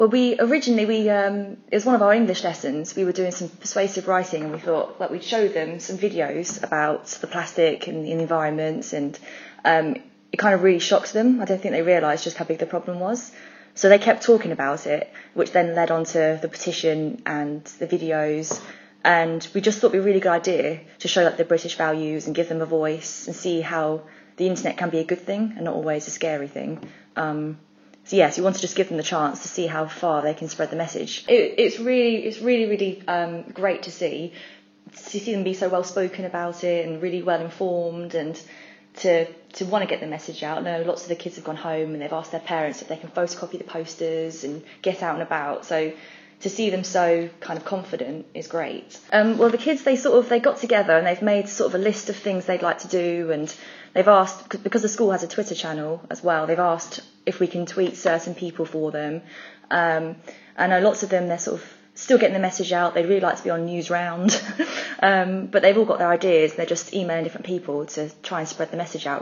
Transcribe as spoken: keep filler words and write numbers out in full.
Well, we originally we um, it was one of our English lessons. We were doing some persuasive writing, and we thought that we'd show them some videos about the plastic and the environment, and um, it kind of really shocked them. I don't think they realised just how big the problem was. So they kept talking about it, which then led on to the petition and the videos. And we just thought it would be a really good idea to show like the British values and give them a voice and see how the internet can be a good thing and not always a scary thing. Um, So yes, you want to just give them the chance to see how far they can spread the message. It, it's really, it's really, really um, great to see, to see them be so well spoken about it and really well informed, and to to want to get the message out. I know lots of the kids have gone home and they've asked their parents if they can photocopy the posters and get out and about. So to see them so kind of confident is great. Um, well, the kids, they sort of they got together and they've made sort of a list of things they'd like to do, and they've asked, because the school has a Twitter channel as well, they've asked if we can tweet certain people for them. Um, I know lots of them, they're sort of still getting the message out. They really like to be on Newsround, um, but they've all got their ideas. They're just emailing different people to try and spread the message out.